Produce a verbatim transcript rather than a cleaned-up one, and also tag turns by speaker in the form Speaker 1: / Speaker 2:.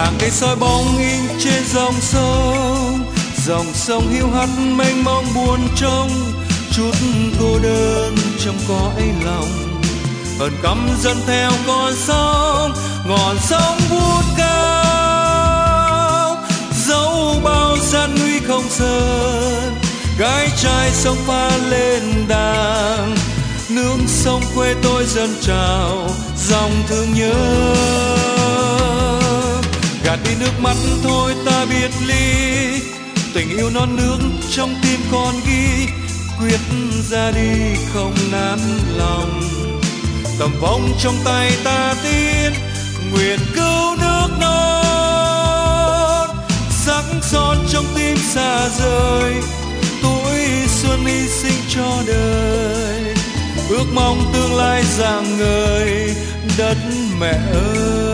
Speaker 1: hàng cây soi bóng in trên dòng sông, dòng sông hiu hắt mênh mông buồn trông, chút cô đơn trong cõi lòng, hơn cắm dần theo con sông, ngọn sông vút cao, dẫu bao gian nguy không sơn, gái trai sông pha lên đàn, nước sông quê tôi dần trào, dòng thương nhớ. Gạt đi nước mắt thôi ta biệt ly, tình yêu non nước trong tim con ghi, quyết ra đi không nản lòng. Tầm vong trong tay ta tin, nguyện cứu nước non, sắc son trong tim xa rời, tuổi xuân hy sinh cho đời, ước mong tương lai rạng ngời đất mẹ ơi.